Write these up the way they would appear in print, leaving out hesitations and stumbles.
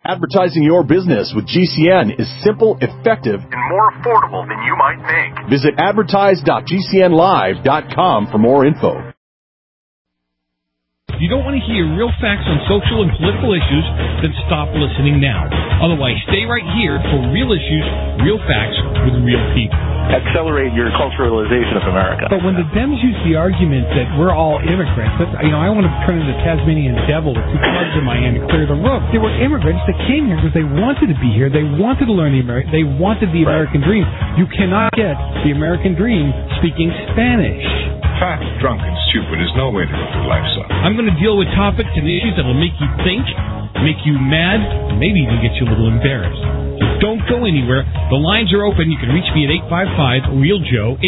Advertising your business with GCN is simple, effective, and more affordable than you might think. Visit advertise.gcnlive.com for more info. If you don't want to hear real facts on social and political issues, then stop listening now. Otherwise, stay right here for real issues, real facts with real people. Accelerate your culturalization of America. But when the Dems use the argument that we're all immigrants, I want to turn into the Tasmanian devil with two clubs in my hand and clear the roof. They were immigrants that came here because they wanted to be here. They wanted to learn they wanted the American dream. You cannot get the American dream speaking Spanish. Fat, drunk, and stupid is no way to go through life, son. I'm going to deal with topics and issues that will make you think, make you mad, and maybe even get you a little embarrassed. So don't go anywhere. The lines are open. You can reach me at 855-REAL-JOE,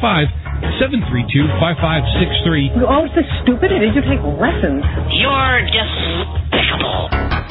855-732-5563. You're always so stupid. I need you to take lessons. You're despicable.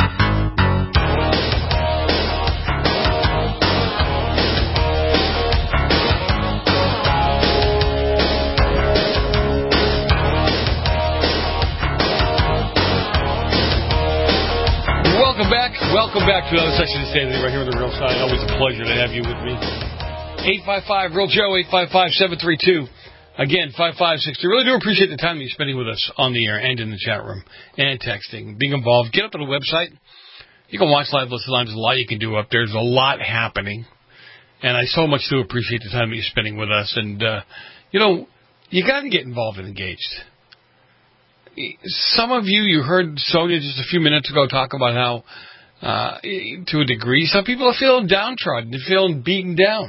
Welcome back to another session of Sanity right here on The Real Side. Always a pleasure to have you with me. 855-REAL-JOE, 855-732. Again, 5563. Really do appreciate the time you're spending with us on the air and in the chat room and texting, being involved. Get up to the website. You can watch live listen live. There's a lot you can do up there. There's a lot happening. And I so much do appreciate the time that you're spending with us. And, you got to get involved and engaged. Some of you heard Sonia just a few minutes ago talk about how, to a degree, some people are feeling downtrodden. They're feeling beaten down.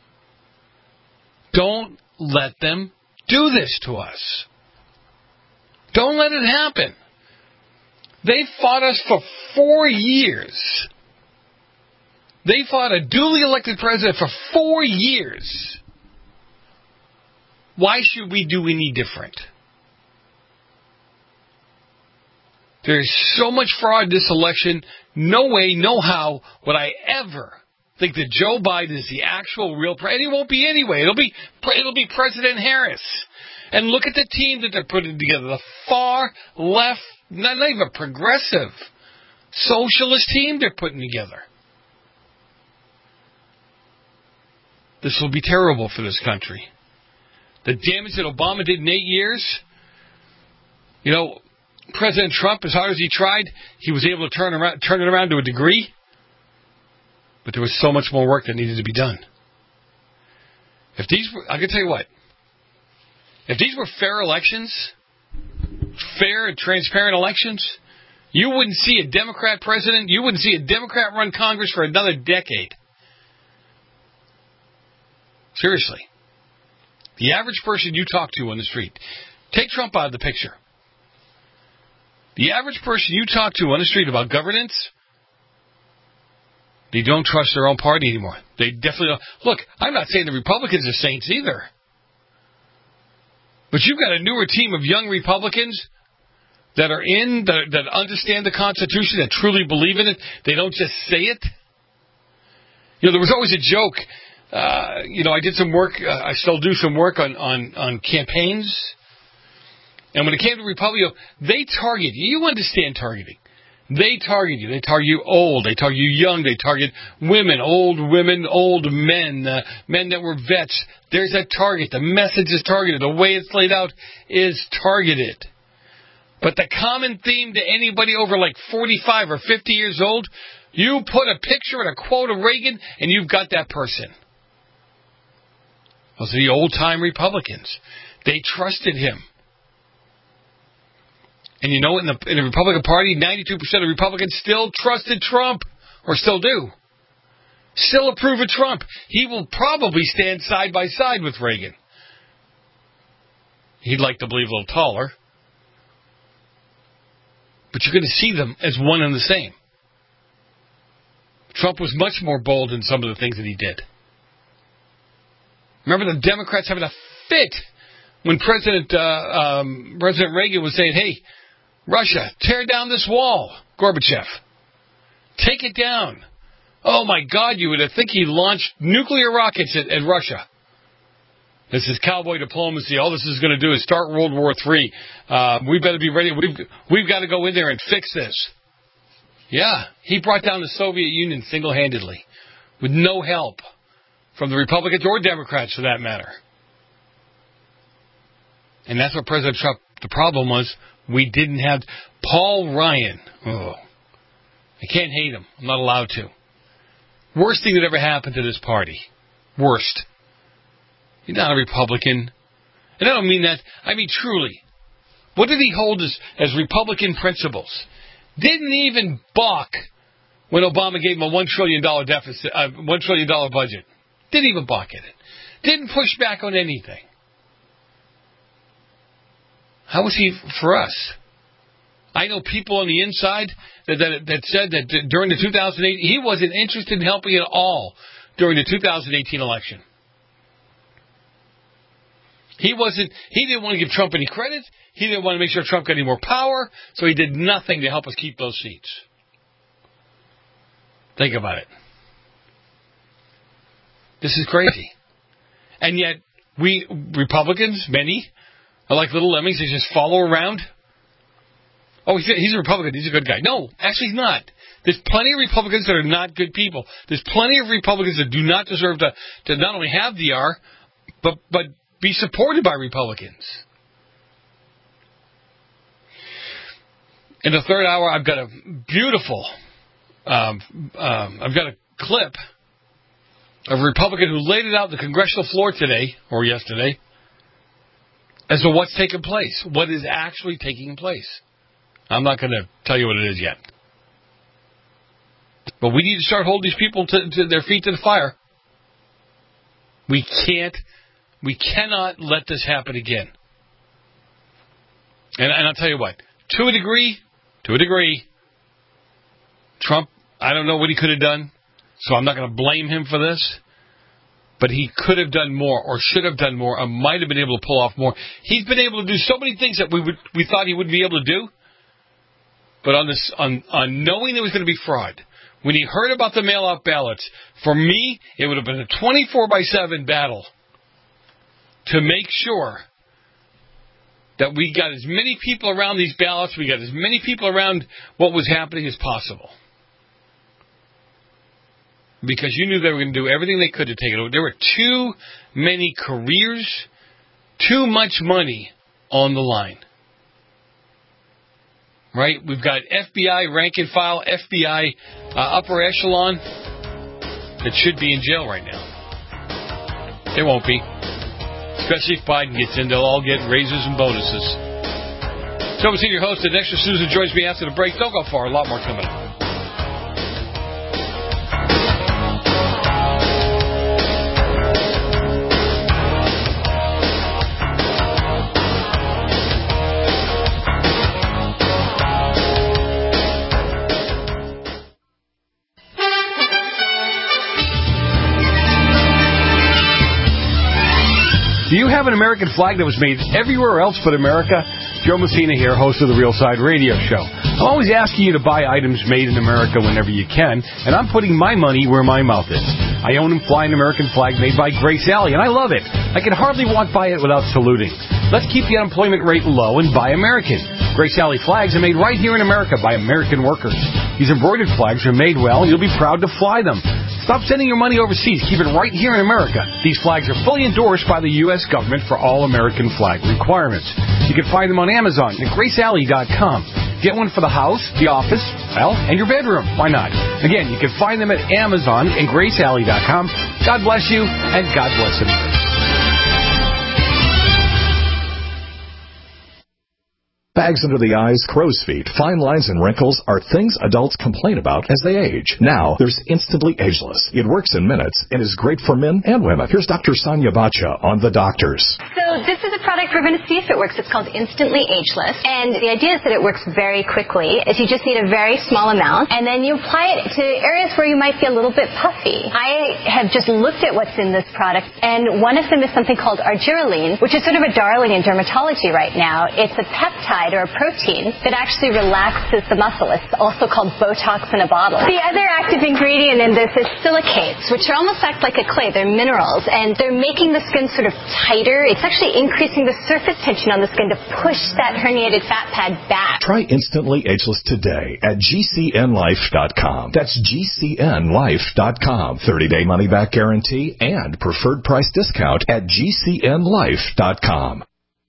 Don't let them do this to us. Don't let it happen. They fought us for 4 years. They fought a duly elected president for 4 years. Why should we do any different? There's so much fraud in this election. No way, no how would I ever think that Joe Biden is the actual real president. He won't be anyway. It'll be President Harris. And look at the team that they're putting together. The far left, not even progressive, socialist team they're putting together. This will be terrible for this country. The damage that Obama did in 8 years, President Trump, as hard as he tried, he was able to turn it around to a degree. But there was so much more work that needed to be done. I can tell you what. If these were fair elections, fair and transparent elections, you wouldn't see a Democrat president, you wouldn't see a Democrat-run Congress for another decade. Seriously. The average person you talk to on the street, take Trump out of the picture. The average person you talk to on the street about governance, they don't trust their own party anymore. They definitely don't. Look, I'm not saying the Republicans are saints either. But you've got a newer team of young Republicans that are that understand the Constitution, that truly believe in it. They don't just say it. There was always a joke. I did some work. I still do some work on campaigns. And when it came to Republican, they target you. You understand targeting. They target you. They target you old. They target you young. They target women, old men, men that were vets. There's a target. The message is targeted. The way it's laid out is targeted. But the common theme to anybody over like 45 or 50 years old, you put a picture and a quote of Reagan, and you've got that person. Those are the old-time Republicans. They trusted him. And in the Republican Party, 92% of Republicans still trusted Trump, or still do. Still approve of Trump. He will probably stand side by side with Reagan. He'd like to believe a little taller. But you're going to see them as one and the same. Trump was much more bold in some of the things that he did. Remember the Democrats having a fit when President Reagan was saying, hey, Russia, tear down this wall, Gorbachev. Take it down. Oh, my God, you would think he launched nuclear rockets at Russia. This is cowboy diplomacy. All this is going to do is start World War III. We better be ready. We've got to go in there and fix this. Yeah, he brought down the Soviet Union single-handedly with no help from the Republicans or Democrats, for that matter. And that's what President Trump, the problem was, we didn't have Paul Ryan. Oh, I can't hate him. I'm not allowed to. Worst thing that ever happened to this party. Worst. He's not a Republican. And I don't mean that. I mean truly. What did he hold as Republican principles? Didn't even balk when Obama gave him a $1 trillion deficit, $1 trillion budget. Didn't even balk at it. Didn't push back on anything. How was he for us? I know people on the inside that said that during the 2008, he wasn't interested in helping at all during the 2018 election. He didn't want to give Trump any credit. He didn't want to make sure Trump got any more power, so he did nothing to help us keep those seats. Think about it. This is crazy. And yet, we Republicans, many, are like little lemmings. They just follow around. Oh, he's a Republican. He's a good guy. No, actually he's not. There's plenty of Republicans that are not good people. There's plenty of Republicans that do not deserve to not only have DR, but be supported by Republicans. In the third hour, I've got a beautiful, I've got a clip of a Republican who laid it out on the congressional floor today, or yesterday, as to what's taking place, what is actually taking place. I'm not going to tell you what it is yet. But we need to start holding these people to their feet to the fire. We cannot let this happen again. And I'll tell you what, to a degree, Trump, I don't know what he could have done, so I'm not going to blame him for this. But he could have done more, or should have done more, or might have been able to pull off more. He's been able to do so many things that we thought he wouldn't be able to do. But on knowing there was going to be fraud, when he heard about the mail-out ballots, for me, it would have been a 24/7 battle to make sure that we got as many people around these ballots, we got as many people around what was happening as possible. Because you knew they were going to do everything they could to take it over. There were too many careers, too much money on the line. Right? We've got FBI rank and file, FBI upper echelon that should be in jail right now. They won't be. Especially if Biden gets in, they'll all get raises and bonuses. So I'm your host, and Extra Susan joins me after the break. Don't go far. A lot more coming up. Do you have an American flag that was made everywhere else but America? Joe Messina here, host of the Real Side Radio Show. I'm always asking you to buy items made in America whenever you can, and I'm putting my money where my mouth is. I own and fly an American flag made by Grace Alley, and I love it. I can hardly walk by it without saluting. Let's keep the unemployment rate low and buy American. Grace Alley flags are made right here in America by American workers. These embroidered flags are made well, and you'll be proud to fly them. Stop sending your money overseas. Keep it right here in America. These flags are fully endorsed by the U.S. government for all American flag requirements. You can find them on Amazon at GraceAlley.com. Get one for the house, the office, well, and your bedroom. Why not? Again, you can find them at Amazon and GraceAlley.com. God bless you, and God bless America. Bags under the eyes, crow's feet, fine lines, and wrinkles are things adults complain about as they age. Now, there's Instantly Ageless. It works in minutes and is great for men and women. Here's Dr. Sonia Bacha on The Doctors. So this is a product we're going to see if it works. It's called Instantly Ageless. And the idea is that it works very quickly. Is you just need a very small amount, and then you apply it to areas where you might be a little bit puffy. I have just looked at what's in this product, and one of them is something called argireline, which is sort of a darling in dermatology right now. It's a peptide, carbohydrate or a protein that actually relaxes the muscle. It's also called Botox in a bottle. The other active ingredient in this is silicates, which almost act like a clay. They're minerals, and they're making the skin sort of tighter. It's actually increasing the surface tension on the skin to push that herniated fat pad back. Try Instantly Ageless today at GCNlife.com. That's GCNlife.com. 30-day money-back guarantee and preferred price discount at GCNlife.com.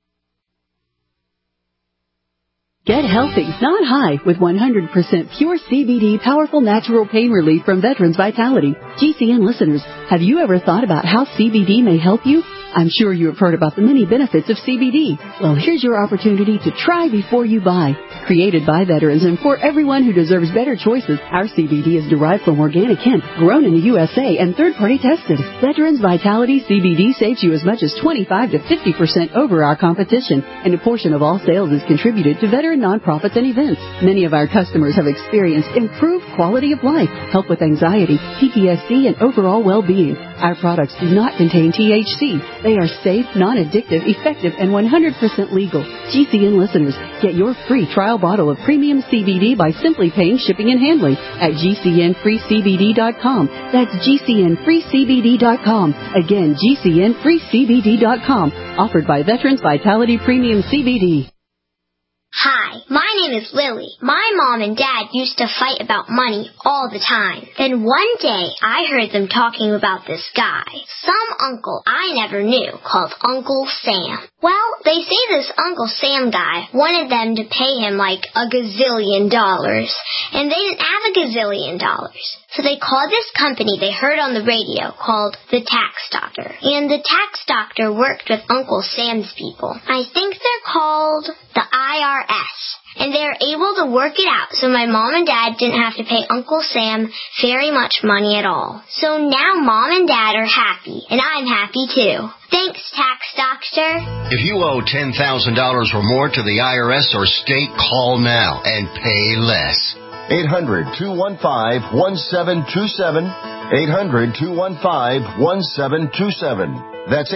Get healthy, not high, with 100% pure CBD powerful natural pain relief from Veterans Vitality. GCN listeners, have you ever thought about how CBD may help you? I'm sure you have heard about the many benefits of CBD. Well, here's your opportunity to try before you buy. Created by veterans and for everyone who deserves better choices, our CBD is derived from organic hemp, grown in the USA, and third-party tested. Veterans Vitality CBD saves you as much as 25 to 50% over our competition, and a portion of all sales is contributed to veteran nonprofits and events. Many of our customers have experienced improved quality of life, help with anxiety, PTSD, and overall well-being. Our products do not contain THC. They are safe, non-addictive, effective, and 100% legal. GCN listeners, get your free trial bottle of premium CBD by simply paying shipping and handling at GCNFreeCBD.com. That's GCNFreeCBD.com. Again, GCNFreeCBD.com. Offered by Veterans Vitality Premium CBD. Hi, my name is Lily. My mom and dad used to fight about money all the time. Then one day, I heard them talking about this guy, some uncle I never knew, called Uncle Sam. Well, they say this Uncle Sam guy wanted them to pay him like $1 gazillion, and they didn't have $1 gazillion. So they called this company they heard on the radio called the Tax Doctor. And the Tax Doctor worked with Uncle Sam's people. I think they're called the IRS. And they were able to work it out so my mom and dad didn't have to pay Uncle Sam very much money at all. So now mom and dad are happy, and I'm happy too. Thanks, Tax Doctor. If you owe $10,000 or more to the IRS or state, call now and pay less. 800-215-1727. 800-215-1727. That's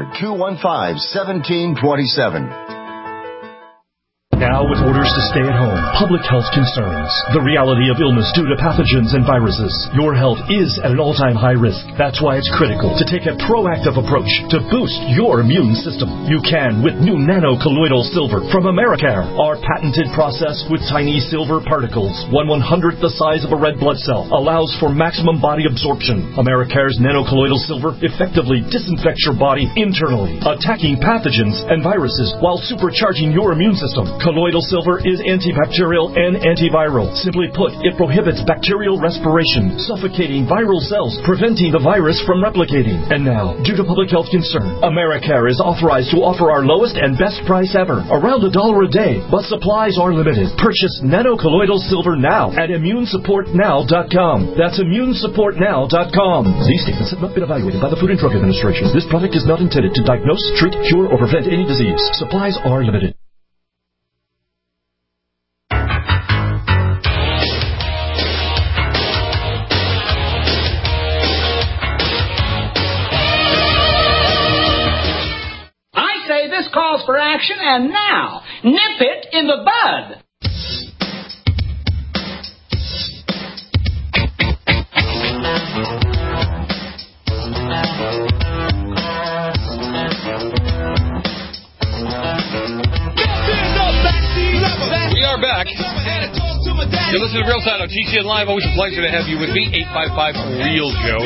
800-215-1727. Now with orders to stay at home, public health concerns, the reality of illness due to pathogens and viruses, your health is at an all-time high risk. That's why it's critical to take a proactive approach to boost your immune system. You can with new nano-colloidal silver from Americare. Our patented process with tiny silver particles, 1/100th the size of a red blood cell, allows for maximum body absorption. Americare's nano-colloidal silver effectively disinfects your body internally, attacking pathogens and viruses while supercharging your immune system. Colloidal silver is antibacterial and antiviral. Simply put, it prohibits bacterial respiration, suffocating viral cells, preventing the virus from replicating. And now, due to public health concern, Americare is authorized to offer our lowest and best price ever, around $1 a day, but supplies are limited. Purchase nano-colloidal silver now at ImmuneSupportNow.com. That's ImmuneSupportNow.com. These statements have not been evaluated by the Food and Drug Administration. This product is not intended to diagnose, treat, cure, or prevent any disease. Supplies are limited. Calls for action, and now, nip it in the bud. We are back. You're listening to Real Side on TCN Live. Always a pleasure to have you with me. 855-REAL-JOE,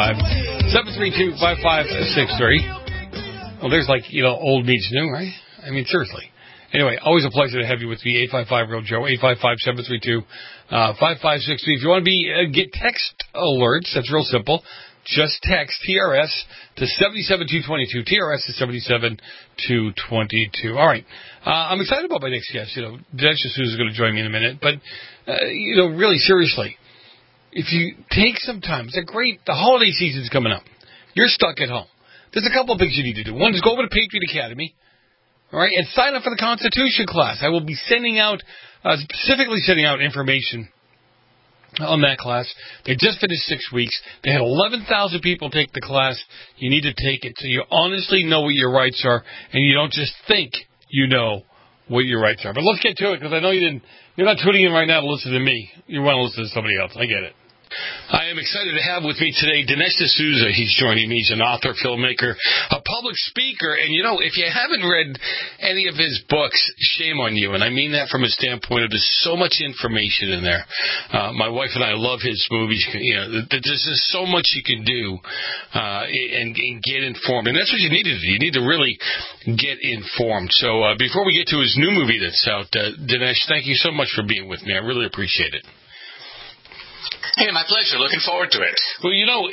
855-732-5563. Well, there's old meets new, right? I mean, seriously. Anyway, always a pleasure to have you with me. 855-REAL-JOE, 855-732-5563. If you want to get text alerts, that's real simple. Just text TRS to 77222. TRS to 77222. All right. I'm excited about my next guest. Dennis is going to join me in a minute. But, really seriously, if you take some time, the holiday season's coming up. You're stuck at home. There's a couple of things you need to do. One is go over to Patriot Academy, all right, and sign up for the Constitution class. I will be specifically sending out information on that class. They just finished 6 weeks. They had 11,000 people take the class. You need to take it so you honestly know what your rights are, and you don't just think you know what your rights are. But let's get to it, because I know you're not tuning in right now to listen to me. You want to listen to somebody else. I get it. I am excited to have with me today Dinesh D'Souza. He's joining me. He's an author, filmmaker, a public speaker. And, if you haven't read any of his books, shame on you. And I mean that from a standpoint of there's so much information in there. My wife and I love his movies. There's just so much you can do and get informed. And that's what you need to do. You need to really get informed. So before we get to his new movie that's out, Dinesh, thank you so much for being with me. I really appreciate it. Hey, my pleasure. Looking forward to it. Well,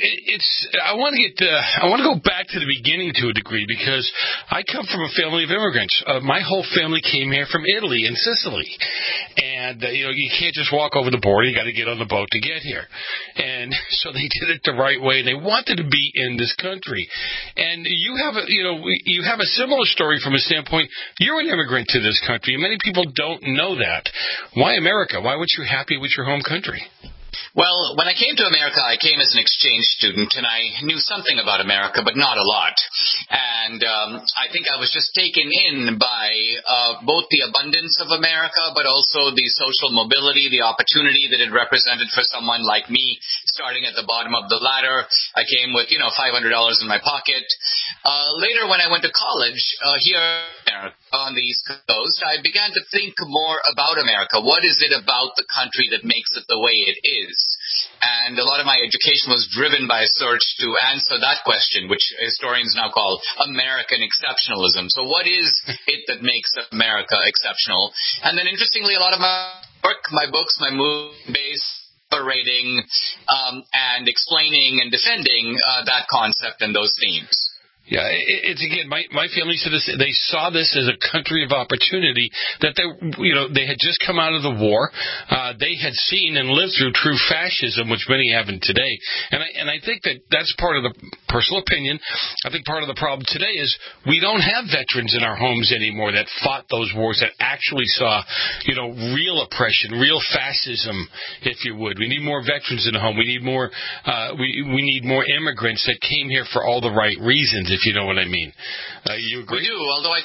I want to go back to the beginning to a degree, because I come from a family of immigrants. My whole family came here from Italy and Sicily, and you can't just walk over the border. You got to get on the boat to get here, and so they did it the right way. They wanted to be in this country, and you have a similar story from a standpoint. You're an immigrant to this country, and many people don't know that. Why America? Why weren't you happy with your home country? Well, when I came to America, I came as an exchange student, and I knew something about America, but not a lot. And I think I was just taken in by both the abundance of America, but also the social mobility, the opportunity that it represented for someone like me, starting at the bottom of the ladder. I came with, $500 in my pocket. Later, when I went to college here on the East Coast, I began to think more about America. What is it about the country that makes it the way it is? And a lot of my education was driven by a search to answer that question, which historians now call American exceptionalism. So what is it that makes America exceptional? And then interestingly, a lot of my work, my books, my movies, rating and explaining and defending that concept and those themes. Yeah, it's again, my family said this, they saw this as a country of opportunity, that they had just come out of the war. They had seen and lived through true fascism, which many haven't today. And I think that's part of the personal opinion. I think part of the problem today is we don't have veterans in our homes anymore that fought those wars, that actually saw, real oppression, real fascism, if you would. We need more veterans in the home. We need more, we need more immigrants that came here for all the right reasons, if you know what I mean. You agree? We do, although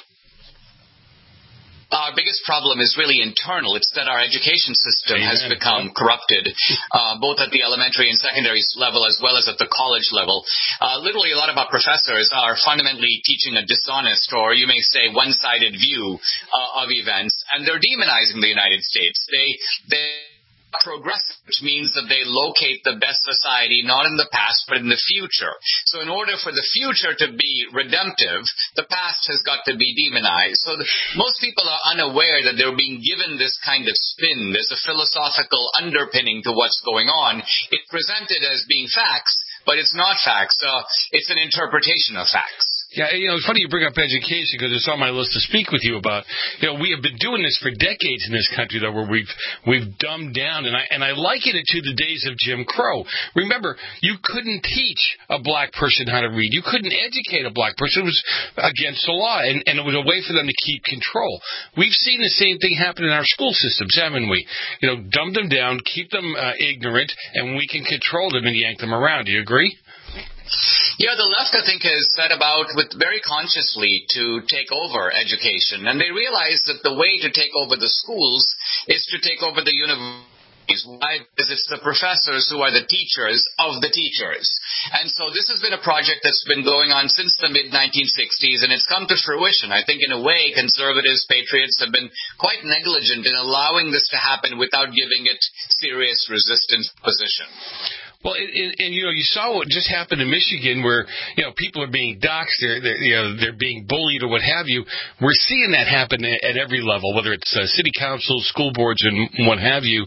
our biggest problem is really internal. It's that our education system has become corrupted, both at the elementary and secondary level as well as at the college level. Literally, a lot of our professors are fundamentally teaching a dishonest, or you may say one-sided view of events, and they're demonizing the United States. They progressive, which means that they locate the best society not in the past but in the future. So in order for the future to be redemptive, the past has got to be demonized. So most people are unaware that they're being given this kind of spin. There's a philosophical underpinning to what's going on. It's presented as being facts, but it's not facts. It's an interpretation of facts. Yeah, it's funny you bring up education, because it's on my list to speak with you about. We have been doing this for decades in this country, though, where we've dumbed down, and I liken it to the days of Jim Crow. Remember, you couldn't teach a black person how to read. You couldn't educate a black person. It was against the law, and it was a way for them to keep control. We've seen the same thing happen in our school systems, haven't we? Dumb them down, keep them ignorant, and we can control them and yank them around. Do you agree? Yeah, the left, I think, has set about very consciously to take over education. And they realize that the way to take over the schools is to take over the universities. Why? Because it's the professors who are the teachers of the teachers. And so this has been a project that's been going on since the mid-1960s, and it's come to fruition. I think in a way, conservatives, patriots have been quite negligent in allowing this to happen without giving it serious resistance opposition. Well, and you saw what just happened in Michigan, where people are being doxxed, they're being bullied or what have you. We're seeing that happen at every level, whether it's city councils, school boards, and what have you.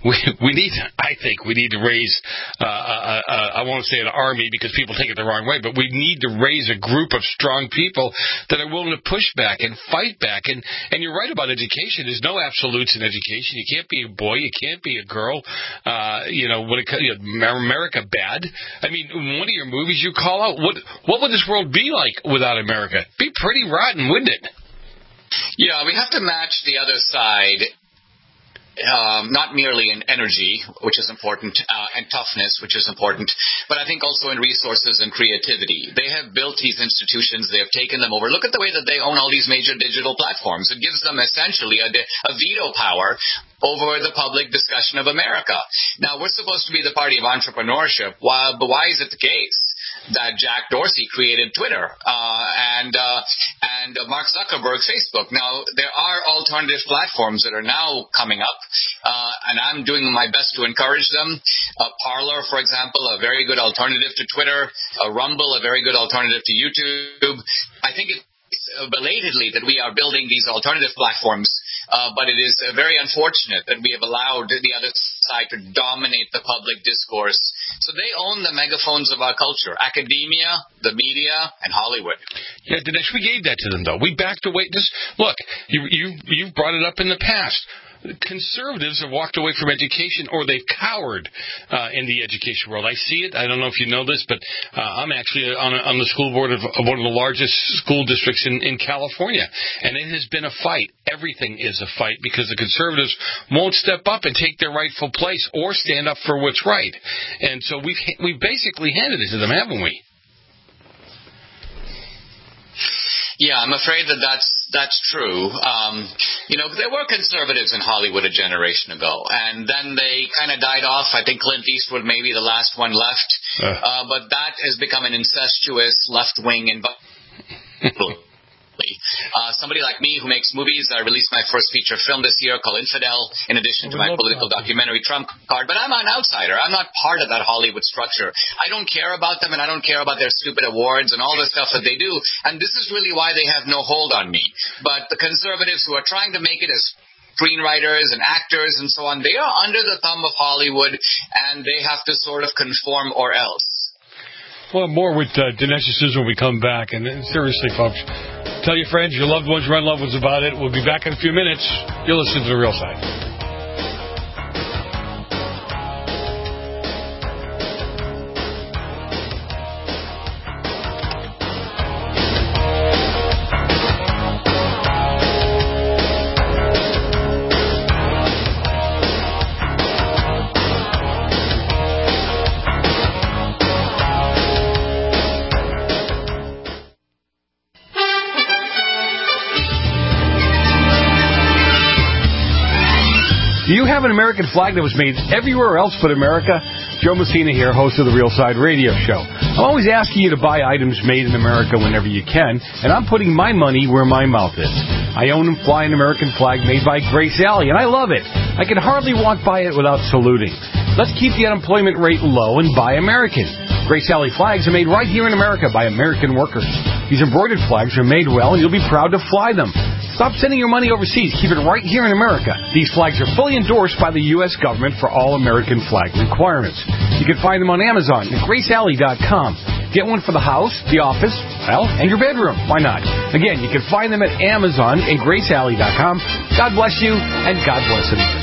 I think we need to raise. I won't say an army because people take it the wrong way, but we need to raise a group of strong people that are willing to push back and fight back. And you're right about education. There's no absolutes in education. You can't be a boy. You can't be a girl. When it comes America bad? I mean, one of your movies you call out, what would this world be like without America? Be pretty rotten, wouldn't it? Yeah, we have to match the other side not merely in energy, which is important, and toughness, which is important, but I think also in resources and creativity. They have built these institutions. They have taken them over. Look at the way that they own all these major digital platforms. It gives them essentially a veto power over the public discussion of America. Now, we're supposed to be the party of entrepreneurship, but why is it the case that Jack Dorsey created Twitter and Mark Zuckerberg Facebook? Now, there are alternative platforms that are now coming up, and I'm doing my best to encourage them. Parler, for example, a very good alternative to Twitter. Rumble, a very good alternative to YouTube. I think it's belatedly that we are building these alternative platforms, but it is very unfortunate that we have allowed the other side to dominate the public discourse. So they own the megaphones of our culture: academia, the media, and Hollywood. Yeah, Dinesh, we gave that to them, though. We backed away. Look, you've brought it up in the past. Conservatives have walked away from education, or they've cowered in the education world. I see it. I don't know if you know this, but I'm actually on the school board of one of the largest school districts in California, and it has been a fight. Everything is a fight because the conservatives won't step up and take their rightful place or stand up for what's right. And so we've basically handed it to them, haven't we? Yeah, I'm afraid that's true. There were conservatives in Hollywood a generation ago, and then they kind of died off. I think Clint Eastwood may be the last one left, but that has become an incestuous left-wing environment. Somebody like me who makes movies, I released my first feature film this year called Infidel, in addition to my political documentary Trump Card. But I'm an outsider. I'm not part of that Hollywood structure. I don't care about them, and I don't care about their stupid awards and all the stuff that they do. And this is really why they have no hold on me. But the conservatives who are trying to make it as screenwriters and actors and so on, they are under the thumb of Hollywood, and they have to sort of conform or else. Well, more with Dinesh D'Souza when we come back. And seriously, folks, tell your friends, your loved ones, your unloved ones about it. We'll be back in a few minutes. You're listening to The Real Side. Do you have an American flag that was made everywhere else but America? Joe Messina here, host of The Real Side Radio Show. I'm always asking you to buy items made in America whenever you can, and I'm putting my money where my mouth is. I own and fly an American flag made by Grace Alley, and I love it. I can hardly walk by it without saluting. Let's keep the unemployment rate low and buy American. Grace Alley flags are made right here in America by American workers. These embroidered flags are made well, and you'll be proud to fly them. Stop sending your money overseas. Keep it right here in America. These flags are fully endorsed by the U.S. government for all American flag requirements. You can find them on Amazon at GraceAlley.com. Get one for the house, the office, and your bedroom. Why not? Again, you can find them at Amazon and GraceAlley.com. God bless you, and God bless America.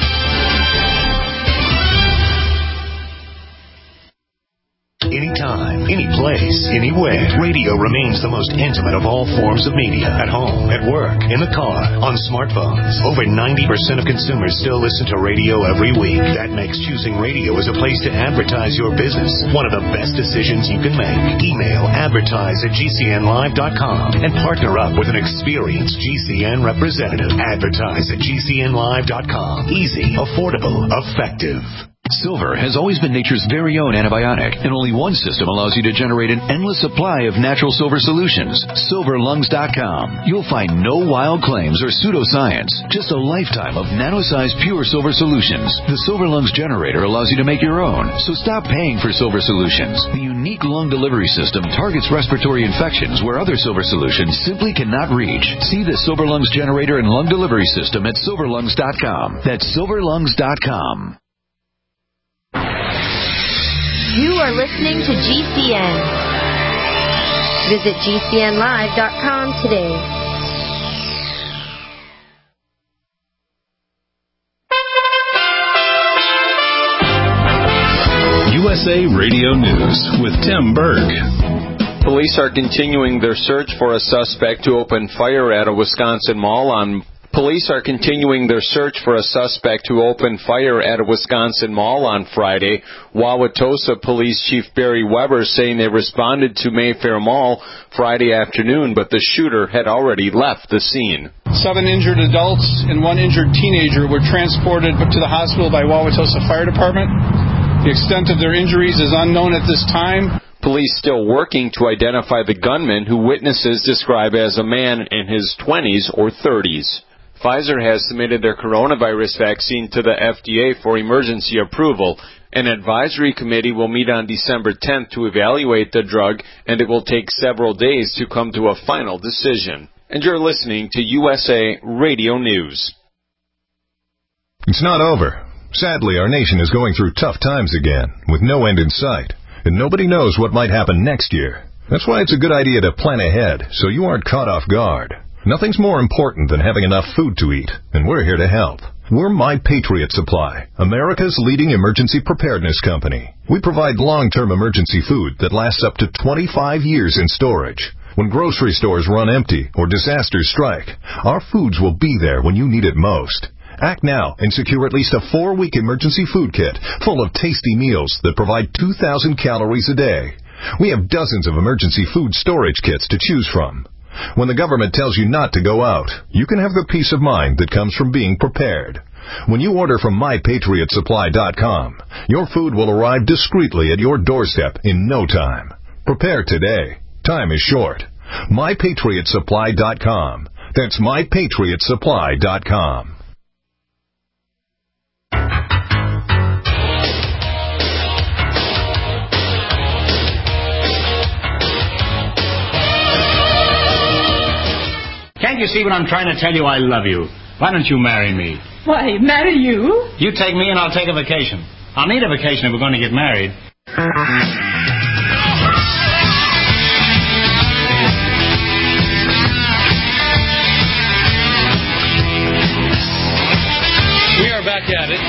Anytime, any place, anywhere. Radio remains the most intimate of all forms of media. At home, at work, in the car, on smartphones. Over 90% of consumers still listen to radio every week. That makes choosing radio as a place to advertise your business one of the best decisions you can make. Email advertise@gcnlive.com and partner up with an experienced GCN representative. Advertise at gcnlive.com. Easy, affordable, effective. Silver has always been nature's very own antibiotic, and only one system allows you to generate an endless supply of natural silver solutions. SilverLungs.com. You'll find no wild claims or pseudoscience, just a lifetime of nano-sized pure silver solutions. The Silver Lungs generator allows you to make your own, so stop paying for silver solutions. The unique lung delivery system targets respiratory infections where other silver solutions simply cannot reach. See the Silver Lungs generator and lung delivery system at SilverLungs.com. That's SilverLungs.com. You are listening to GCN. Visit GCNlive.com today. USA Radio News with Tim Berg. Police are continuing their search for a suspect who opened fire at a Wisconsin mall on Police are continuing their search for a suspect who opened fire at a Wisconsin mall on Friday. Wauwatosa Police Chief Barry Weber saying they responded to Mayfair Mall Friday afternoon, but the shooter had already left the scene. 7 injured adults and 1 injured teenager were transported to the hospital by Wauwatosa Fire Department. The extent of their injuries is unknown at this time. Police still working to identify the gunman, who witnesses describe as a man in his 20s or 30s. Pfizer has submitted their coronavirus vaccine to the FDA for emergency approval. An advisory committee will meet on December 10th to evaluate the drug, and it will take several days to come to a final decision. And you're listening to USA Radio News. It's not over. Sadly, our nation is going through tough times again, with no end in sight, and nobody knows what might happen next year. That's why it's a good idea to plan ahead, so you aren't caught off guard. Nothing's more important than having enough food to eat, and we're here to help. We're My Patriot Supply, America's leading emergency preparedness company. We provide long-term emergency food that lasts up to 25 years in storage. When grocery stores run empty or disasters strike, our foods will be there when you need it most. Act now and secure at least a 4-week emergency food kit full of tasty meals that provide 2,000 calories a day. We have dozens of emergency food storage kits to choose from. When the government tells you not to go out, you can have the peace of mind that comes from being prepared. When you order from MyPatriotSupply.com, your food will arrive discreetly at your doorstep in no time. Prepare today. Time is short. MyPatriotSupply.com. That's MyPatriotSupply.com. Can't you see what I'm trying to tell you? I love you. Why don't you marry me? Why, marry you? You take me and I'll take a vacation. I'll need a vacation if we're going to get married. We are back at it.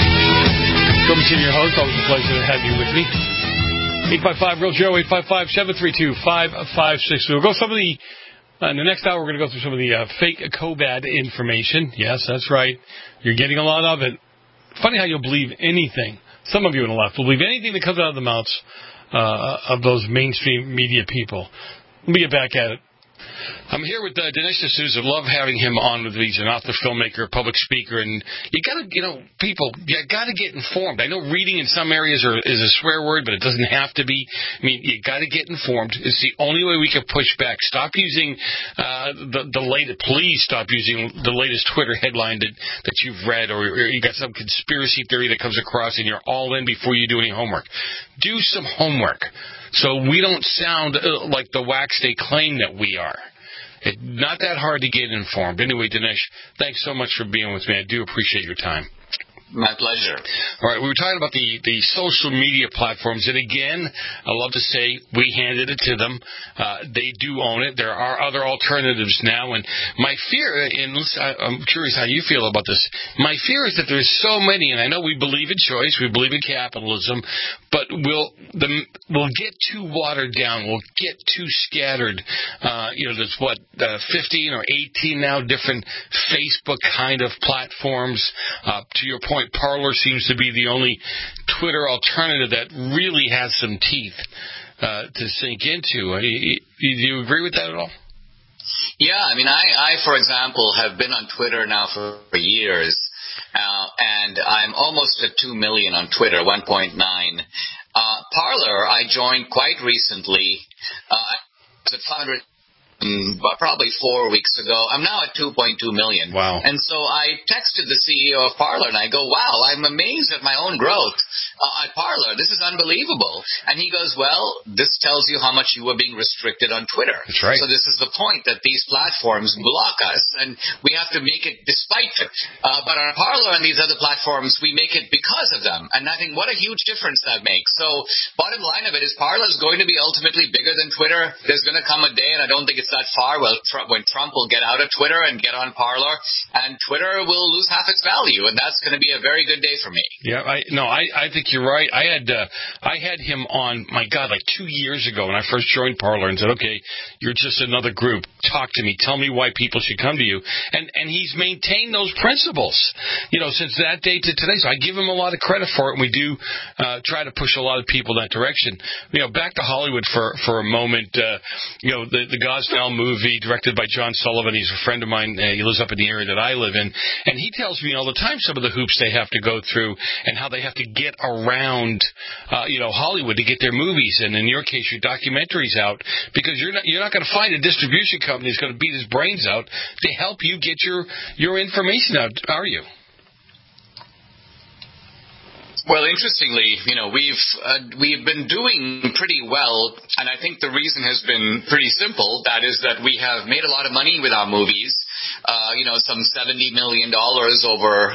Joe Messina, your host. Always a pleasure to have you with me. 855-REAL-JOE, 855-732-5560. We'll go some of the... in the next hour, we're going to go through some of the fake COVID information. Yes, that's right. You're getting a lot of it. Funny how you'll believe anything. Some of you on the left will believe anything that comes out of the mouths of those mainstream media people. Let me get back at it. I'm here with Dinesh D'Souza. Love having him on with me. He's an author, filmmaker, public speaker, and you got to, people, you got to get informed. I know reading in some areas is a swear word, but it doesn't have to be. I mean, you got to get informed. It's the only way we can push back. Stop using the latest. Please stop using the latest Twitter headline that you've read, or you got some conspiracy theory that comes across, and you're all in before you do any homework. Do some homework, so we don't sound like the wax they claim that we are. It's not that hard to get informed. Anyway, Dinesh, thanks so much for being with me. I do appreciate your time. My pleasure. All right, we were talking about the social media platforms, and again, I love to say we handed it to them. They do own it. There are other alternatives now, and my fear, and I'm curious how you feel about this, my fear is that there's so many, and I know we believe in choice, we believe in capitalism, but we'll get too watered down, we'll get too scattered. There's 15 or 18 now different Facebook kind of platforms. To your point, Parler seems to be the only Twitter alternative that really has some teeth to sink into. Do you agree with that at all? Yeah, I mean, I for example, have been on Twitter now for years, and I'm almost at 2 million on Twitter, 1.9. Parler, I joined quite recently. I was at 500. Probably 4 weeks ago. I'm now at 2.2 million. Wow. And so I texted the CEO of Parler, and I go, wow, I'm amazed at my own growth at Parler. This is unbelievable. And he goes, well, this tells you how much you were being restricted on Twitter. That's right. So this is the point, that these platforms block us, and we have to make it despite it. But on Parler and these other platforms, we make it because of them. And I think what a huge difference that makes. So bottom line of it is Parler is going to be ultimately bigger than Twitter. There's going to come a day, and I don't think it's that far, when Trump will get out of Twitter and get on Parler, and Twitter will lose half its value, and that's going to be a very good day for me. Yeah, I think think you're right. I had him on, my God, like 2 years ago when I first joined Parler and said, okay, you're just another group. Talk to me. Tell me why people should come to you. And he's maintained those principles, since that day to today. So I give him a lot of credit for it, and we do try to push a lot of people in that direction. Back to Hollywood for a moment. The Gosnell movie, directed by John Sullivan. He's a friend of mine. He lives up in the area that I live in. And he tells me all the time some of the hoops they have to go through and how they have to get around, Hollywood to get their movies, and in your case, your documentaries out, because you're not going to find a distribution company that's going to beat his brains out to help you get your information out, are you? Well, interestingly, we've been doing pretty well, and I think the reason has been pretty simple. That is that we have made a lot of money with our movies. Some $70 million over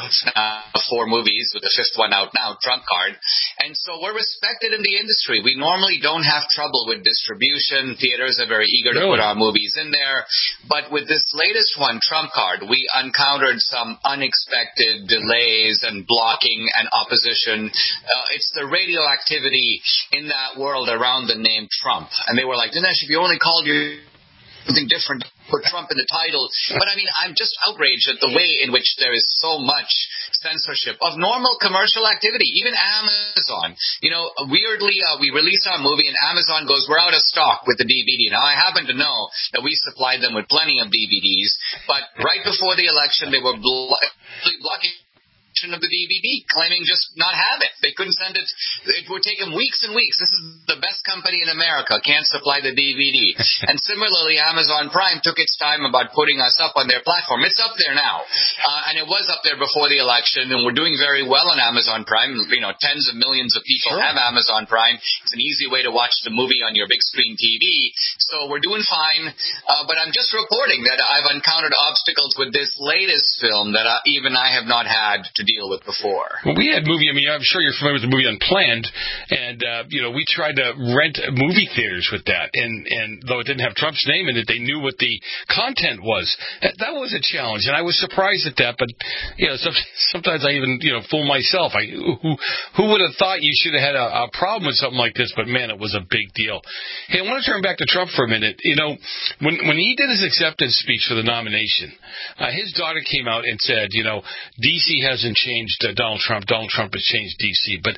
4 movies, with the 5th one out now, Trump Card. And so we're respected in the industry. We normally don't have trouble with distribution. Theaters are very eager to put our movies in there. But with this latest one, Trump Card, we encountered some unexpected delays and blocking and opposition. It's the radioactivity in that world around the name Trump. And they were like, Dinesh, if you only called you something different, put Trump in the title. But I mean, I'm just outraged at the way in which there is so much censorship of normal commercial activity. Even Amazon, weirdly, we release our movie and Amazon goes, we're out of stock with the DVD. Now, I happen to know that we supplied them with plenty of DVDs, but right before the election, they were blocking of the DVD, claiming just not have it. They couldn't send it. It would take them weeks and weeks. This is the best company in America, can't supply the DVD. And similarly, Amazon Prime took its time about putting us up on their platform. It's up there now. And it was up there before the election, and we're doing very well on Amazon Prime. Tens of millions of people have Amazon Prime. It's an easy way to watch the movie on your big screen TV. So we're doing fine. But I'm just reporting that I've encountered obstacles with this latest film that even I have not had to deal with before. Well, we had I'm sure you're familiar with the movie Unplanned, and we tried to rent movie theaters with that, and though it didn't have Trump's name in it, they knew what the content was. That was a challenge, and I was surprised at that, but sometimes I even fool myself. Who would have thought you should have had a problem with something like this? But man, it was a big deal. Hey, I want to turn back to Trump for a minute. When he did his acceptance speech for the nomination, his daughter came out and said, DC hasn't changed Donald Trump. Donald Trump has changed D.C. But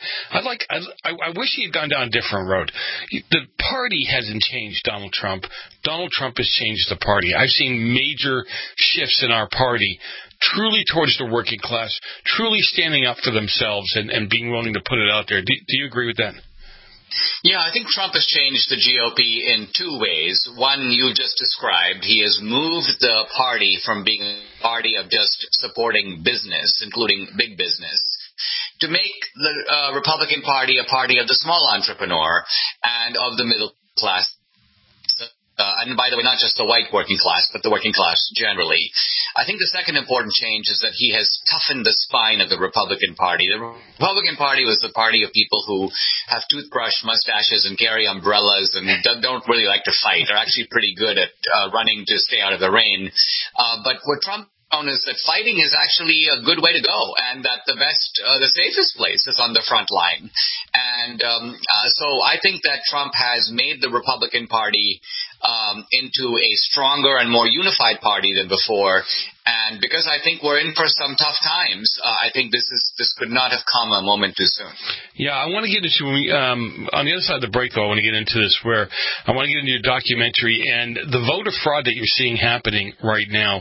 I wish he had gone down a different road. The party hasn't changed Donald Trump. Donald Trump has changed the party. I've seen major shifts in our party, truly towards the working class, truly standing up for themselves and being willing to put it out there. Do you agree with that? Yeah, I think Trump has changed the GOP in 2 ways. One, you just described. He has moved the party from being a party of just supporting business, including big business, to make the Republican Party a party of the small entrepreneur and of the middle class. And by the way, not just the white working class, but the working class generally. I think the second important change is that he has toughened the spine of the Republican Party. The Republican Party was the party of people who have toothbrush mustaches and carry umbrellas and don't really like to fight. They're actually pretty good at running to stay out of the rain. But what Trump found is that fighting is actually a good way to go, and that the safest place is on the front line. And so I think that Trump has made the Republican Party into a stronger and more unified party than before. And because I think we're in for some tough times, I think this could not have come a moment too soon. Yeah, I want to get into on the other side of the break, though. I want to get into this where I want to get into your documentary and the voter fraud that you're seeing happening right now.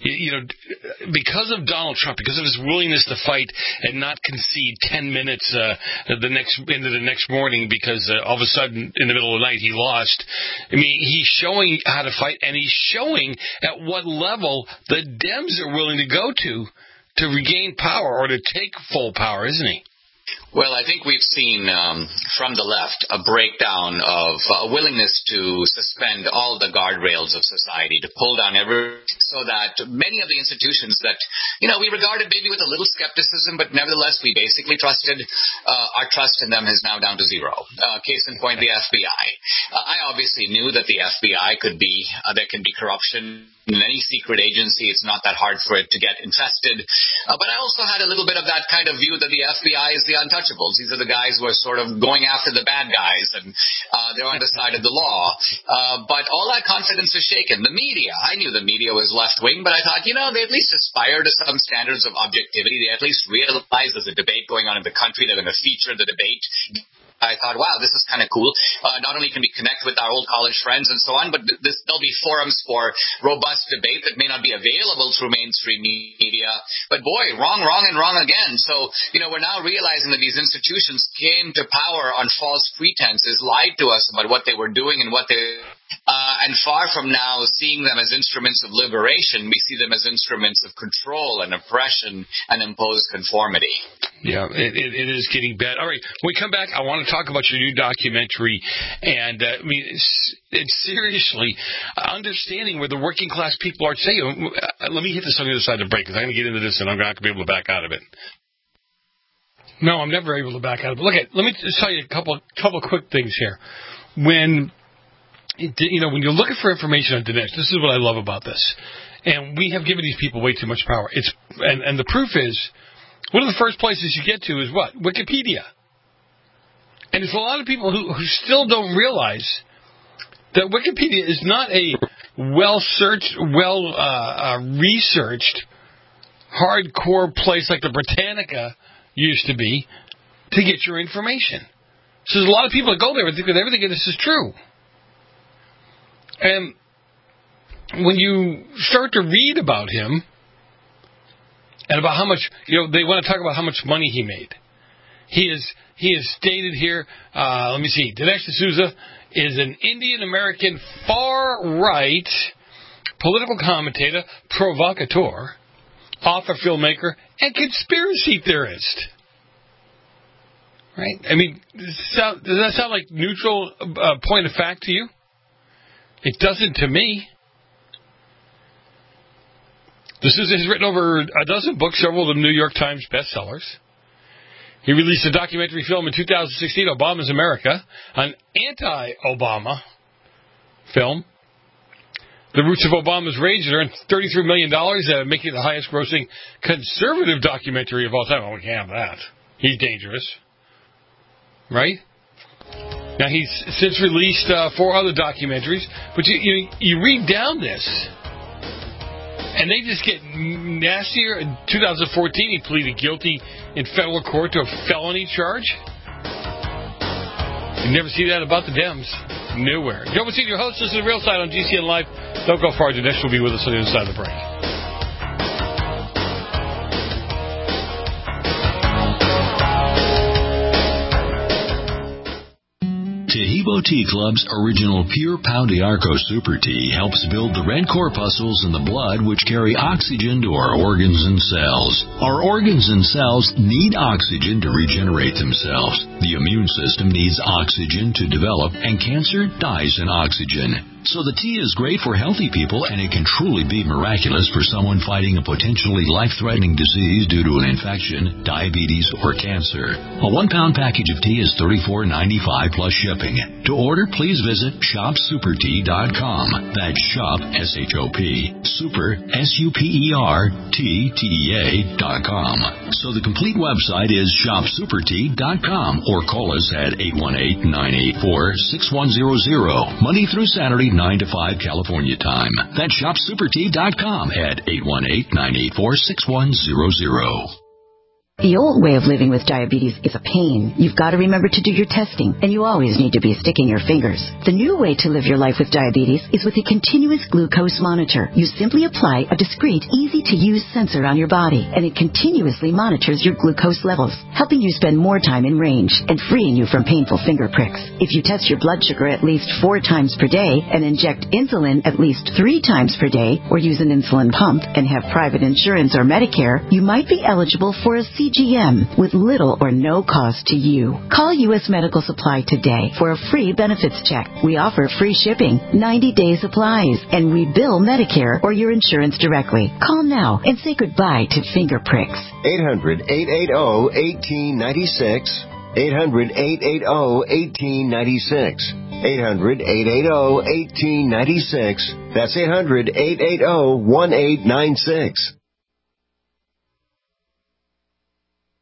Because of Donald Trump, because of his willingness to fight and not concede 10 minutes into the next morning because all of a sudden in the middle of the night he lost. I mean, he's showing how to fight, and he's showing at what level the Dems are willing to go to regain power or to take full power, isn't he? Well, I think we've seen from the left a breakdown of willingness to suspend all the guardrails of society, to pull down so that many of the institutions that, we regarded maybe with a little skepticism, but nevertheless we basically trusted, our trust in them is now down to zero. Case in point, the FBI. I obviously knew that the FBI there can be corruption in any secret agency. It's not that hard for it to get infested. But I also had a little bit of that kind of view that the FBI is the untouchable. untouchables. These are the guys who are sort of going after the bad guys, and they're on the side of the law. But all that confidence is shaken. The media, I knew the media was left-wing, but I thought, they at least aspire to some standards of objectivity. They at least realize there's a debate going on in the country. They're going to feature the debate. I thought, wow, this is kind of cool. Not only can we connect with our old college friends and so on, but there'll be forums for robust debate that may not be available through mainstream media. But boy, wrong, and wrong again. So, we're now realizing that these institutions came to power on false pretenses, lied to us about what they were doing and what they... and far from now seeing them as instruments of liberation, we see them as instruments of control and oppression and imposed conformity. Yeah, it is getting bad. All right, when we come back, I want to talk about your new documentary, and it's seriously understanding where the working class people are today. Let me hit this on the other side of the break, because I'm going to get into this, and I'm not going to be able to back out of it. No, I'm never able to back out of it. Let me just tell you a couple quick things here. When you're looking for information on Dinesh, this is what I love about this, and we have given these people way too much power. And the proof is, one of the first places you get to is what? Wikipedia. And there's a lot of people who still don't realize that Wikipedia is not a well-searched, researched, hardcore place like the Britannica used to be to get your information. So there's a lot of people that go there and think that everything in this is true. And when you start to read about him, and about how much, they want to talk about how much money he made. He is stated here, let me see, Dinesh D'Souza is an Indian-American far-right political commentator, provocateur, author, filmmaker, and conspiracy theorist. Right? I mean, does that sound like neutral point of fact to you? It doesn't to me. D'Souza has written over a dozen books, several of them New York Times bestsellers. He released a documentary film in 2016, Obama's America, an anti-Obama film. The Roots of Obama's Rage earned $33 million, making it the highest-grossing conservative documentary of all time. Oh, we can't have that. He's dangerous. Right? Now, he's since released 4 other documentaries, but you read down this, and they just get nastier. In 2014, he pleaded guilty in federal court to a felony charge. You never see that about the Dems. Nowhere. Joe Messina, your host. This is The Real Side on GCN Live. Don't go far. Dinesh will be with us on the other side of the break. Taheebo Tea Club's original Pure Pau d'Arco Super Tea helps build the red corpuscles in the blood which carry oxygen to our organs and cells. Our organs and cells need oxygen to regenerate themselves. The immune system needs oxygen to develop, and cancer dies in oxygen. So the tea is great for healthy people, and it can truly be miraculous for someone fighting a potentially life-threatening disease due to an infection, diabetes, or cancer. A 1-pound package of tea is $34.95 plus shipping. To order, please visit shopsupertea.com. That's shop, S-H-O-P, super, S-U-P-E-R-T-T-E-A.com. So the complete website is shopsupertea.com, or call us at 818-984-6100, Monday through Saturday, 9 to 5 California time. That's shopsupertea.com at 818-984-6100. The old way of living with diabetes is a pain. You've got to remember to do your testing, and you always need to be sticking your fingers. The new way to live your life with diabetes is with a continuous glucose monitor. You simply apply a discreet, easy-to-use sensor on your body, and it continuously monitors your glucose levels, helping you spend more time in range and freeing you from painful finger pricks. If you test your blood sugar at least 4 times per day and inject insulin at least 3 times per day, or use an insulin pump and have private insurance or Medicare, you might be eligible for a CGM with little or no cost to you. Call U.S. Medical Supply today for a free benefits check. We offer free shipping, 90-day supplies, and we bill Medicare or your insurance directly. Call now and say goodbye to finger pricks. 800-880-1896. 800-880-1896. 800-880-1896. That's 800-880-1896.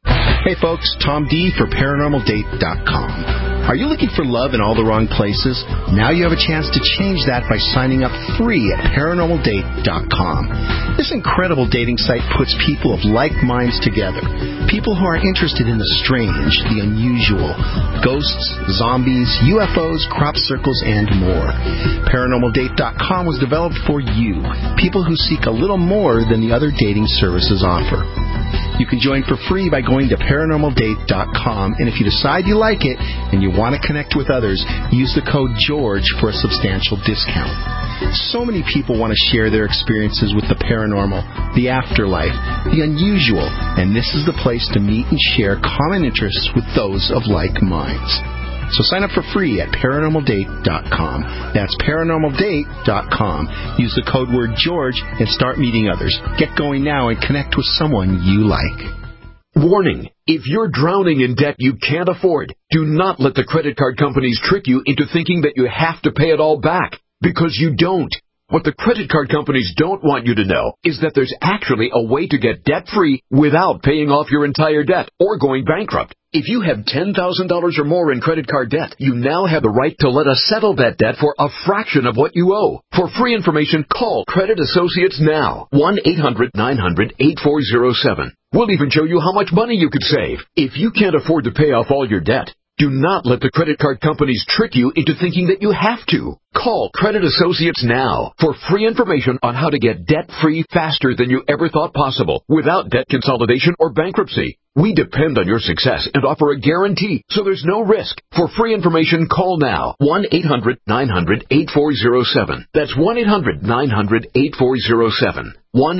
Hey folks, Tom D for ParanormalDate.com. Are you looking for love in all the wrong places? Now you have a chance to change that by signing up free at ParanormalDate.com. This incredible dating site puts people of like minds together. People who are interested in the strange, the unusual, ghosts, zombies, UFOs, crop circles, and more. ParanormalDate.com was developed for you, people who seek a little more than the other dating services offer. You can join for free by going to ParanormalDate.com, and if you decide you like it and you want to connect with others, use the code GEORGE for a substantial discount. So many people want to share their experiences with the paranormal, the afterlife, the unusual, and this is the place to meet and share common interests with those of like minds. So sign up for free at ParanormalDate.com. That's ParanormalDate.com. Use the code word George and start meeting others. Get going now and connect with someone you like. Warning. If you're drowning in debt you can't afford, do not let the credit card companies trick you into thinking that you have to pay it all back, because you don't. What the credit card companies don't want you to know is that there's actually a way to get debt-free without paying off your entire debt or going bankrupt. If you have $10,000 or more in credit card debt, you now have the right to let us settle that debt for a fraction of what you owe. For free information, call Credit Associates now. 1-800-900-8407. We'll even show you how much money you could save. If you can't afford to pay off all your debt, do not let the credit card companies trick you into thinking that you have to. Call Credit Associates now for free information on how to get debt-free faster than you ever thought possible without debt consolidation or bankruptcy. We depend on your success and offer a guarantee, so there's no risk. For free information, call now. 1-800-900-8407. That's 1-800-900-8407.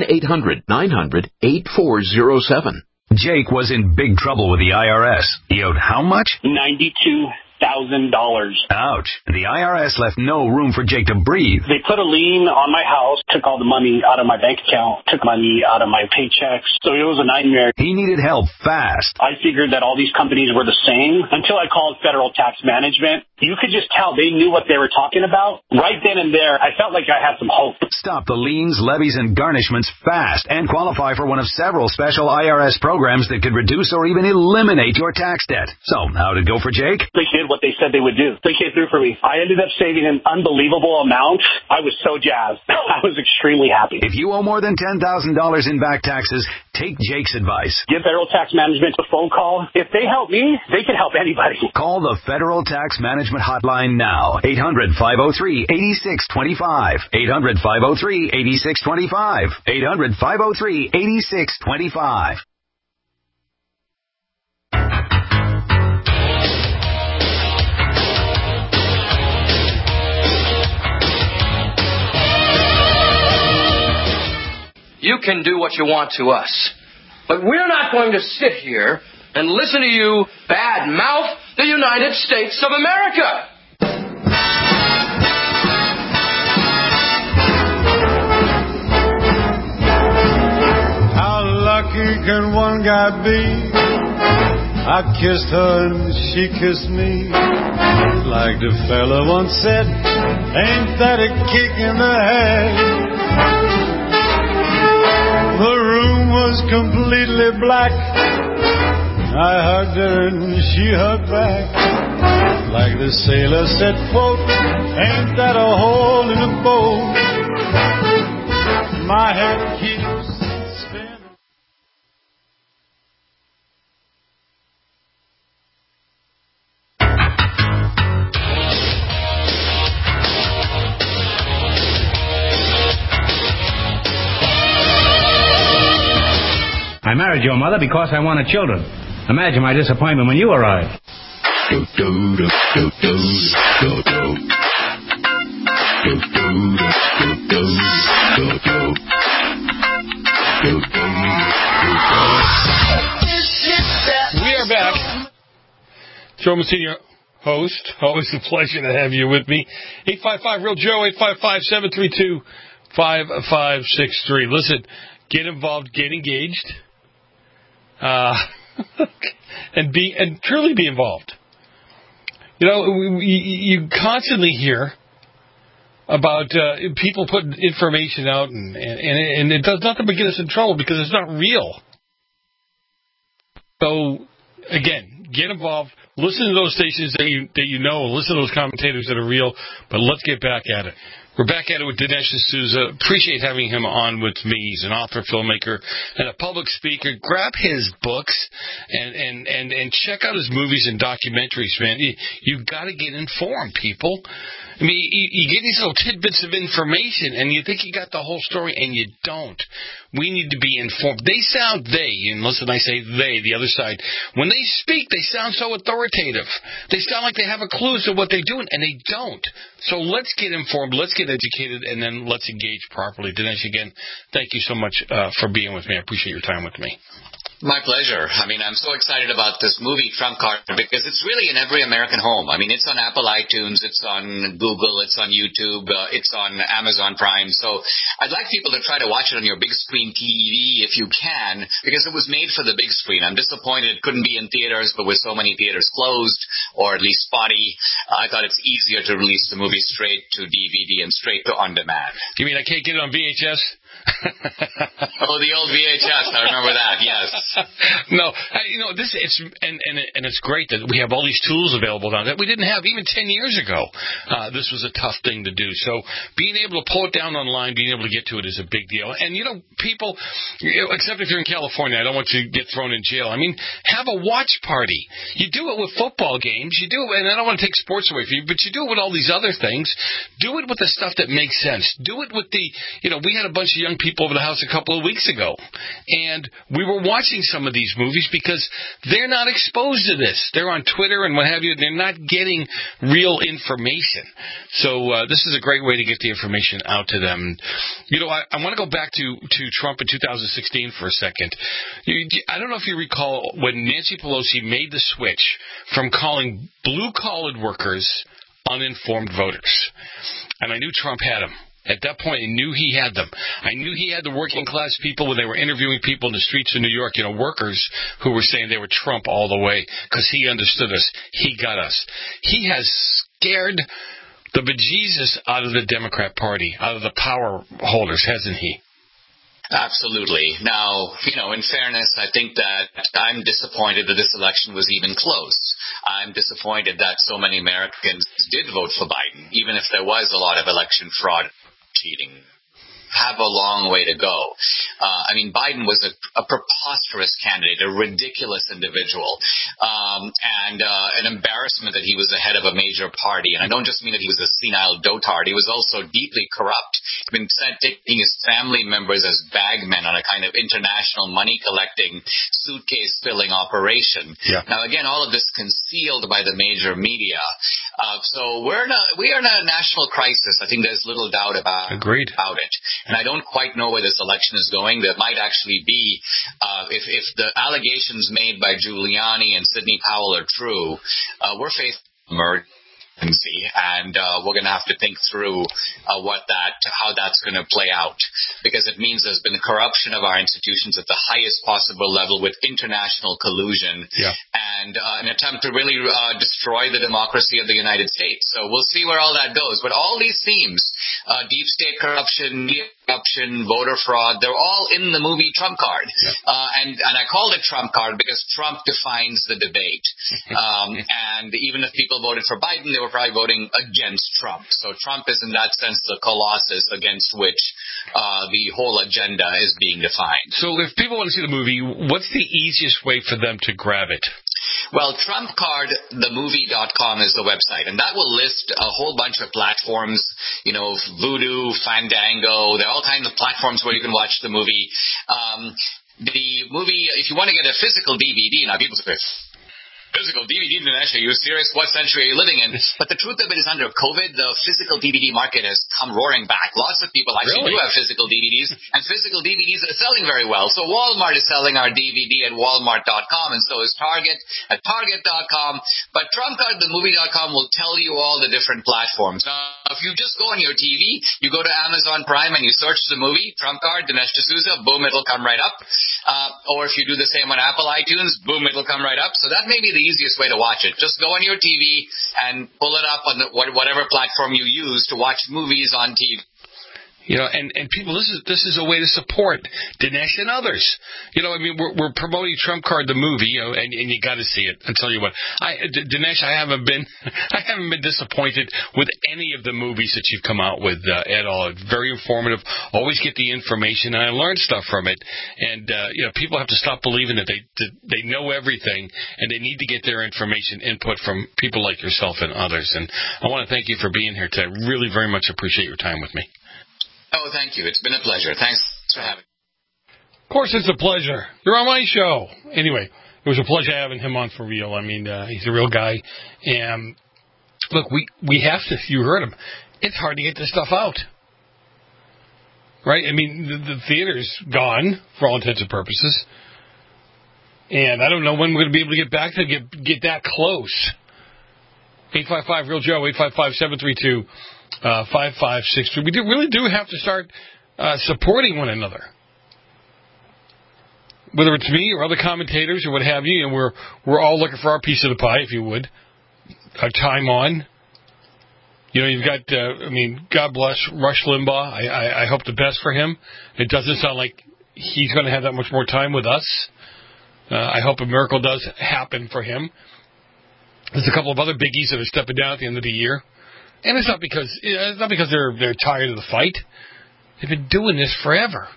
1-800-900-8407. Jake was in big trouble with the IRS. He owed how much? $92,000. Ouch. The IRS left no room for Jake to breathe. They put a lien on my house, took all the money out of my bank account, took money out of my paychecks. So it was a nightmare. He needed help fast. I figured that all these companies were the same until I called Federal Tax Management. You could just tell they knew what they were talking about. Right then and there, I felt like I had some hope. Stop the liens, levies, and garnishments fast and qualify for one of several special IRS programs that could reduce or even eliminate your tax debt. So, how'd it go for Jake? They did what they said they would do. They came through for me. I ended up saving an unbelievable amount. I was so jazzed. I was extremely happy. If you owe more than $10,000 in back taxes, take Jake's advice. Give Federal Tax Management a phone call. If they help me, they can help anybody. Call the Federal Tax Management Hotline now. 800-503-8625. 800-503-8625. 800-503-8625. You can do what you want to us, but we're not going to sit here and listen to you bad-mouth the United States of America. How lucky can one guy be? I kissed her and she kissed me. Like the fella once said, ain't that a kick in the head? The room was completely black. I hugged her and she hugged back. Like the sailor said, quote, ain't that a hole in a boat? My head keeps spinning. I married your mother because I wanted children. Imagine my disappointment when you arrived. We are back. Joe Messina, host. Always a pleasure to have you with me. 855-REAL-JOE, 855-732-5563. Listen, get involved, get engaged. And truly be involved. You know, you constantly hear about people putting information out, and it does nothing but get us in trouble because it's not real. So again, get involved. Listen to those stations that you know. Listen to those commentators that are real. But let's get back at it. We're back at it with Dinesh D'Souza. Appreciate having him on with me. He's an author, filmmaker, and a public speaker. Grab his books and check out his movies and documentaries, man. You've got to get informed, people. I mean, you get these little tidbits of information, and you think you got the whole story, and you don't. We need to be informed. And listen, I say they, the other side. When they speak, they sound so authoritative. They sound like they have a clue as to what they're doing, and they don't. So let's get informed, let's get educated, and then let's engage properly. Dinesh, again, thank you so much for being with me. I appreciate your time with me. My pleasure. I mean, I'm so excited about this movie, Trump Card, because it's really in every American home. I mean, it's on Apple iTunes, it's on Google, it's on YouTube, it's on Amazon Prime. So I'd like people to try to watch it on your big screen TV if you can, because it was made for the big screen. I'm disappointed it couldn't be in theaters, but with so many theaters closed, or at least spotty, I thought it's easier to release the movie straight to DVD and straight to on-demand. You mean I can't get it on VHS? Oh, the old VHS. I remember that. Yes. No, it's great that we have all these tools available now that we didn't have even 10 years ago. This was a tough thing to do. So being able to pull it down online, being able to get to it is a big deal. And, people, except if you're in California, I don't want you to get thrown in jail. I mean, have a watch party. You do it with football games. You do it, and I don't want to take sports away from you, but you do it with all these other things. Do it with the stuff that makes sense. Do it with we had a bunch of young people over the house a couple of weeks ago, and we were watching some of these movies because they're not exposed to this. They're on Twitter and what have you. They're not getting real information. So this is a great way to get the information out to them. I want to go back to Trump in 2016 for a second. I don't know if you recall when Nancy Pelosi made the switch from calling blue-collar workers uninformed voters. And I knew Trump had them. At that point, I knew he had them. I knew he had the working-class people when they were interviewing people in the streets of New York, workers who were saying they were Trump all the way because he understood us. He got us. He has scared the bejesus out of the Democrat Party, out of the power holders, hasn't he? Absolutely. Now, in fairness, I think that I'm disappointed that this election was even close. I'm disappointed that so many Americans did vote for Biden, even if there was a lot of election fraud, cheating. Have a long way to go. Biden was a preposterous candidate, a ridiculous individual, and an embarrassment that he was the head of a major party. And I don't just mean that he was a senile dotard. He was also deeply corrupt. He'd been taking his family members as bagmen on a kind of international money-collecting, suitcase-filling operation. Yeah. Now, again, all of this concealed by the major media. So we are in a national crisis. I think there's little doubt about it. And I don't quite know where this election is going. There might actually be, if the allegations made by Giuliani and Sidney Powell are true, we're facing emergency, and we're going to have to think through how that's going to play out, because it means there's been corruption of our institutions at the highest possible level with international collusion, and an attempt to really destroy the democracy of the United States. So we'll see where all that goes. But all these themes, deep state corruption, voter fraud, they're all in the movie Trump Card. And I called it Trump Card because Trump defines the debate. And even if people voted for Biden, they were probably voting against Trump. So Trump is in that sense the colossus against which the whole agenda is being defined. So if people want to see the movie, what's the easiest way for them to grab it? Well, TrumpCardTheMovie.com is the website, and that will list a whole bunch of platforms, Vudu, Fandango. There are all kinds of platforms where you can watch the movie. The movie, if you want to get a physical DVD, now people say, physical DVD, Dinesh, are you serious? What century are you living in? But the truth of it is, under COVID, the physical DVD market has come roaring back. Lots of people actually do have physical DVDs, and physical DVDs are selling very well. So Walmart is selling our DVD at Walmart.com, and so is Target at Target.com. But TrumpCardTheMovie.com will tell you all the different platforms. Now, if you just go on your TV, you go to Amazon Prime and you search the movie, Trump Card, Dinesh D'Souza, boom, it'll come right up. Or if you do the same on Apple iTunes, boom, it'll come right up. So that may be the easiest way to watch it. Just go on your TV and pull it up on whatever platform you use to watch movies on TV. And people, this is a way to support Dinesh and others. We're promoting Trump Card the movie, and you got to see it. I'll tell you what, Dinesh, I haven't been disappointed with any of the movies that you've come out with at all. It's very informative. Always get the information, and I learned stuff from it. And people have to stop believing that they know everything, and they need to get their information input from people like yourself and others. And I want to thank you for being here today. I really very much appreciate your time with me. Oh, thank you. It's been a pleasure. Thanks for having me. Of course, it's a pleasure. You're on my show. Anyway, it was a pleasure having him on for real. I mean, he's a real guy. And look, we have to. You heard him. It's hard to get this stuff out, right? I mean, the theater's gone for all intents and purposes, and I don't know when we're going to be able to get back to get that close. 855 Real Joe, 855-732-5563. We really do have to start supporting one another. Whether it's me or other commentators or what have you, and we're all looking for our piece of the pie, if you would. Our time on. You've got, God bless Rush Limbaugh. I hope the best for him. It doesn't sound like he's going to have that much more time with us. I hope a miracle does happen for him. There's a couple of other biggies that are stepping down at the end of the year. And it's not because they're tired of the fight. They've been doing this forever.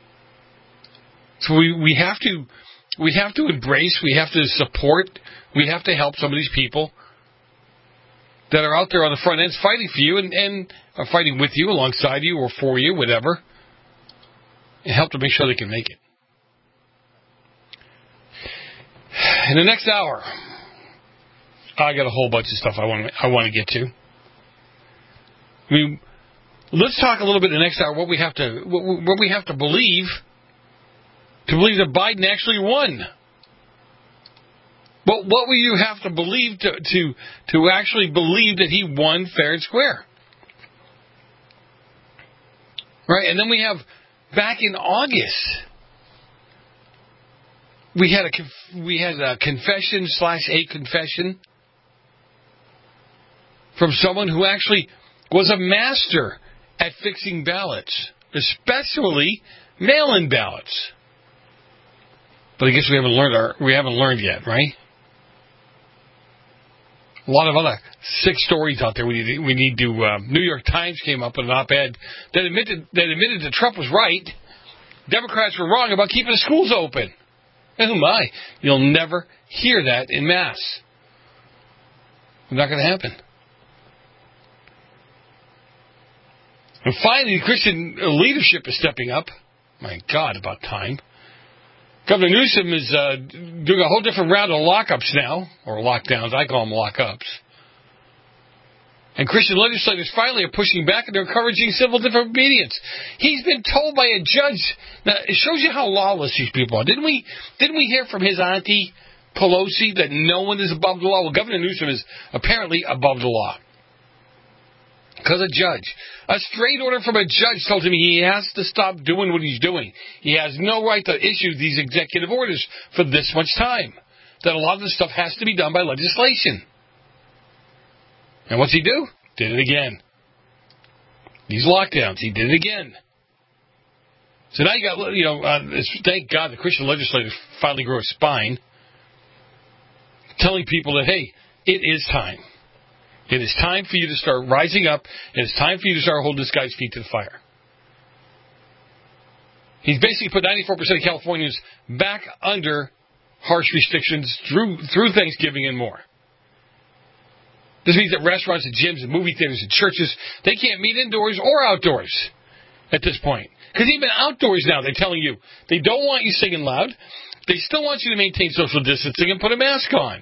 So we have to embrace, we have to support, we have to help some of these people that are out there on the front ends fighting for you and are fighting with you, alongside you, or for you, whatever, and help to make sure they can make it. In the next hour, I got a whole bunch of stuff I want to get to. Let's talk a little bit in the next hour what we have to believe to believe that Biden actually won. But what will you have to believe to actually believe that he won fair and square? Right, and then we have back in August, we had a confession / a confession from someone who actually was a master at fixing ballots, especially mail-in ballots. But I guess we haven't learned yet, right? A lot of other sick stories out there. We need to. New York Times came up with an op-ed that admitted that Trump was right. Democrats were wrong about keeping the schools open. Oh my! You'll never hear that in mass. It's not going to happen. And finally, the Christian leadership is stepping up. My God, about time. Governor Newsom is doing a whole different round of lockups now, or lockdowns. I call them lockups. And Christian legislators finally are pushing back and they're encouraging civil disobedience. He's been told by a judge. Now, it shows you how lawless these people are. Didn't we hear from his auntie Pelosi that no one is above the law? Well, Governor Newsom is apparently above the law. Because a judge. A straight order from a judge told him he has to stop doing what he's doing. He has no right to issue these executive orders for this much time. That a lot of this stuff has to be done by legislation. And what's he do? Did it again. These lockdowns, he did it again. So now you got, thank God the Christian legislators finally grew a spine, telling people that, hey, it is time. It is time for you to start rising up. It is time for you to start holding this guy's feet to the fire. He's basically put 94% of Californians back under harsh restrictions through Thanksgiving and more. This means that restaurants and gyms and movie theaters and churches, they can't meet indoors or outdoors at this point. Because even outdoors now, they're telling you they don't want you singing loud. They still want you to maintain social distancing and put a mask on.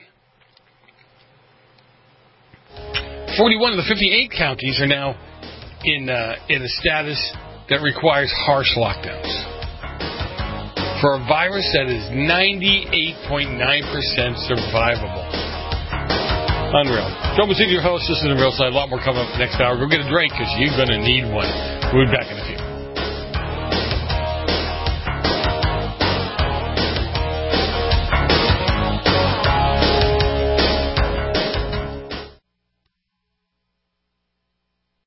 41 of the 58 counties are now in a status that requires harsh lockdowns for a virus that is 98.9% survivable. Unreal. Joe Mazzini, your host. This is The Real Side. A lot more coming up next hour. Go get a drink because you're going to need one. We'll be back in a few.